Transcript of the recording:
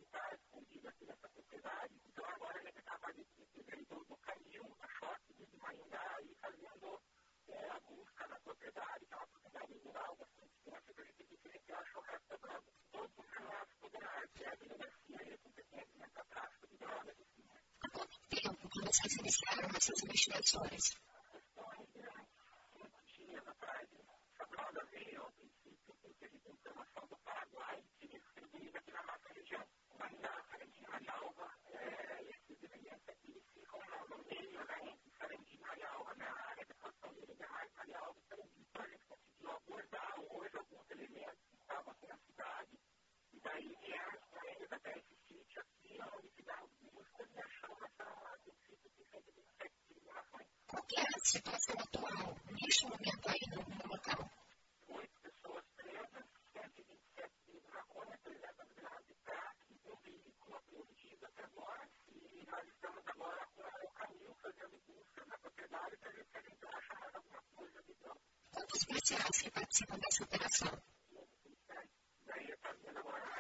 está escondido aqui nessa propriedade. Então, agora a gente estava dentro do canil, da shopping de Maringá, e fazendo a busca na propriedade, que é uma propriedade rural bastante extensa, para a gente ver se a gente acha o resto da droga. Todos os relatos federais, a delegacia competente nessa tráfico de drogas. Há quanto tempo que vocês iniciaram essas investigações? Questões de 5 dias atrás, essa droga veio ao princípio porque a gente tem informação do Paraguai que distribuída aqui na nossa região. Maringá, Sarandi, Marialva, esses elementos aqui ficam no meio, entre Sarandi e Marialva, na área de atuação dele, mais Marialva e Sarandi. Então a gente conseguiu abordar hoje alguns elementos que estavam aqui na cidade, e daí viemos com eles até esse sítio aqui, onde fizemos buscas e achamos esse sítio de 127 simulações. Qual que é a situação atual, neste momento aí no local? 8 pessoas presas, 127 quilos de maconha, 300 gramas de crack, um veículo apreendido até agora, e nós estamos agora com o canil fazendo busca na propriedade para ver se a gente acha mais alguma coisa de droga. Quantos policiais que participam dessa operação? Daí está vindo agora